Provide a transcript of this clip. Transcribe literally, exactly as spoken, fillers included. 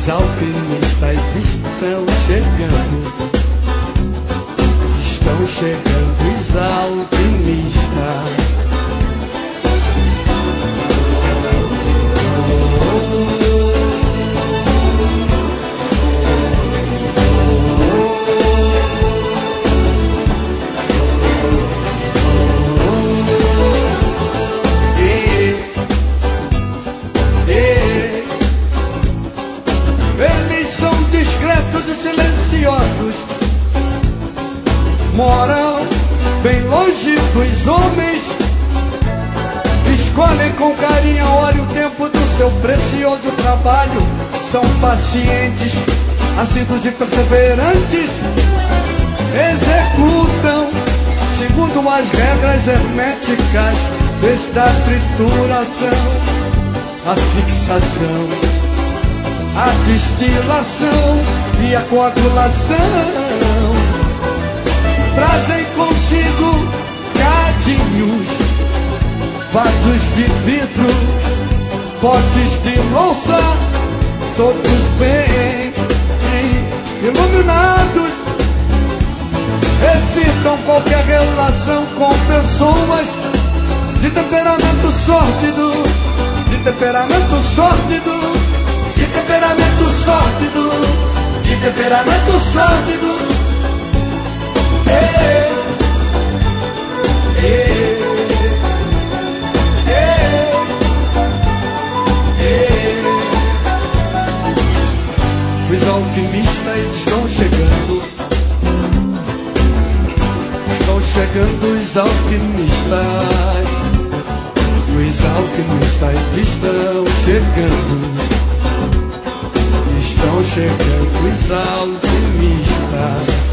Os alpinistas estão chegando, estão chegando os alpinistas. Silenciosos, moram bem longe dos homens, escolhem com carinho a hora e o tempo do seu precioso trabalho. São pacientes, assíduos e perseverantes, executam segundo as regras herméticas, desde a trituração, a fixação, a destilação e a coagulação. Trazem consigo cadinhos, vasos de vidro, potes de louça, todos bem iluminados. Evitam qualquer relação com pessoas de temperamento sórdido, de temperamento sórdido, de temperamento sórdido, de temperamento sórdido. Ei, ei, ei, ei. Os alquimistas estão chegando, estão chegando os alquimistas. Os alquimistas estão chegando, estão chegando os alquimistas.